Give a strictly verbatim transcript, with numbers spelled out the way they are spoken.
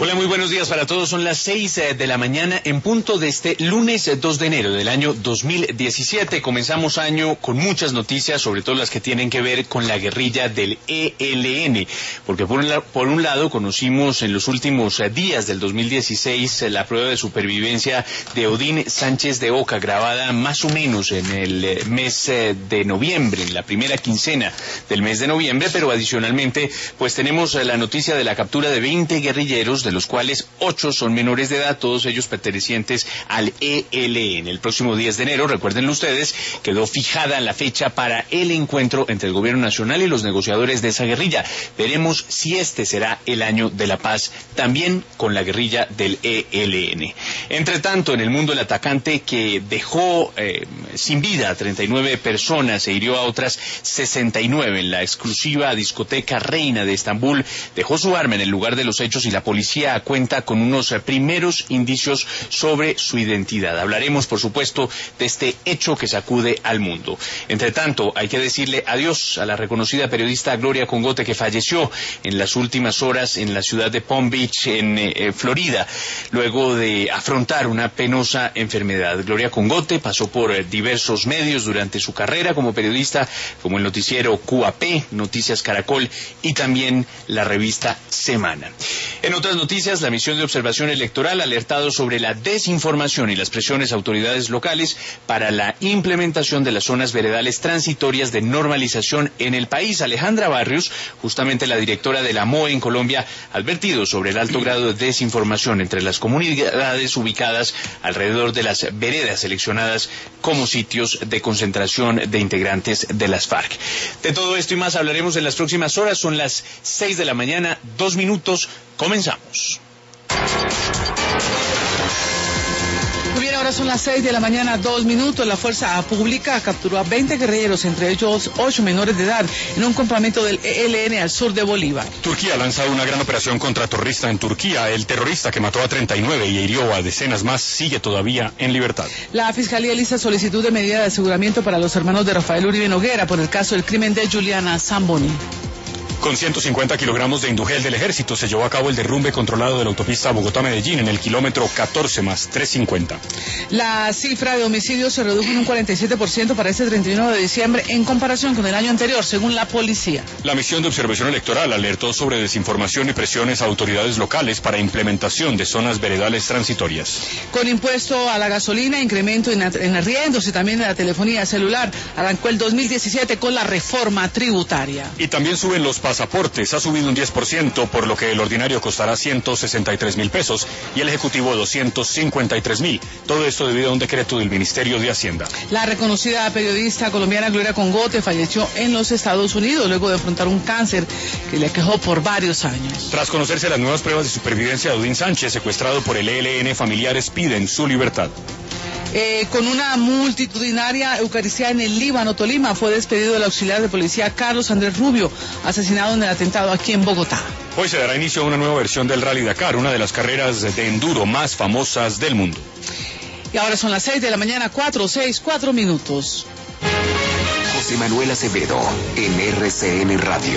Hola, muy buenos días para todos. Son las seis de la mañana en punto de este lunes dos de enero del año dos mil diecisiete. Comenzamos año con muchas noticias, sobre todo las que tienen que ver con la guerrilla del E L N, porque por un, la, por un lado conocimos en los últimos días del dos mil dieciséis la prueba de supervivencia de Odín Sánchez de Oca, grabada más o menos en el mes de noviembre, en la primera quincena del mes de noviembre, pero adicionalmente pues tenemos la noticia de la captura de veinte guerrilleros, de los cuales ocho son menores de edad, todos ellos pertenecientes al E L N. El próximo diez de enero, recuérdenlo ustedes, quedó fijada la fecha para el encuentro entre el gobierno nacional y los negociadores de esa guerrilla. Veremos si este será el año de la paz también con la guerrilla del E L N. Entre tanto, en el mundo, el atacante que dejó eh, sin vida a treinta y nueve personas e hirió a otras sesenta y nueve en la exclusiva discoteca Reina de Estambul dejó su arma en el lugar de los hechos y la policía cuenta con unos primeros indicios sobre su identidad. Hablaremos, por supuesto, de este hecho que sacude al mundo. Entre tanto, hay que decirle adiós a la reconocida periodista Gloria Congote, que falleció en las últimas horas en la ciudad de Palm Beach, en eh, Florida, luego de afrontar una penosa enfermedad. Gloria Congote pasó por eh, diversos medios durante su carrera como periodista, como el noticiero Q A P, Noticias Caracol y también la revista Semana. En otras noticias, la misión de observación electoral ha alertado sobre la desinformación y las presiones a autoridades locales para la implementación de las zonas veredales transitorias de normalización en el país. Alejandra Barrios, justamente la directora de la M O E en Colombia, ha advertido sobre el alto grado de desinformación entre las comunidades ubicadas alrededor de las veredas seleccionadas como sitios de concentración de integrantes de las FARC. De todo esto y más hablaremos en las próximas horas. Son las seis de la mañana, dos minutos. Comenzamos. Muy bien, ahora son las seis de la mañana, dos minutos. La fuerza pública capturó a veinte guerrilleros, entre ellos ocho menores de edad, en un campamento del E L N al sur de Bolívar. Turquía ha lanzado una gran operación contraterrorista en Turquía. El terrorista que mató a treinta y nueve y hirió a decenas más sigue todavía en libertad. La Fiscalía lista solicitud de medida de aseguramiento para los hermanos de Rafael Uribe Noguera por el caso del crimen de Juliana Zamboni. Con ciento cincuenta kilogramos de indugel del ejército se llevó a cabo el derrumbe controlado de la autopista Bogotá-Medellín en el kilómetro catorce más trescientos cincuenta. La cifra de homicidios se redujo en un cuarenta y siete por ciento para este treinta y uno de diciembre en comparación con el año anterior, según la policía. La misión de observación electoral alertó sobre desinformación y presiones a autoridades locales para implementación de zonas veredales transitorias. Con impuesto a la gasolina, incremento en, en arriendos y también en la telefonía celular, arrancó el dos mil diecisiete con la reforma tributaria. Y también suben los pasaportes, ha subido un diez por ciento, por lo que el ordinario costará ciento sesenta y tres mil pesos y el ejecutivo doscientos cincuenta y tres mil. Todo esto debido a un decreto del Ministerio de Hacienda. La reconocida periodista colombiana Gloria Congote falleció en los Estados Unidos luego de afrontar un cáncer que le aquejó por varios años. Tras conocerse las nuevas pruebas de supervivencia de Odín Sánchez, secuestrado por el E L N, familiares piden su libertad. Eh, con una multitudinaria Eucaristía en el Líbano, Tolima, fue despedido el auxiliar de policía Carlos Andrés Rubio, asesinado en el atentado aquí en Bogotá. Hoy se dará inicio a una nueva versión del Rally Dakar, una de las carreras de enduro más famosas del mundo. Y ahora son las seis de la mañana, cuatro, seis, cuatro minutos. José Manuel Acevedo, en R C N Radio.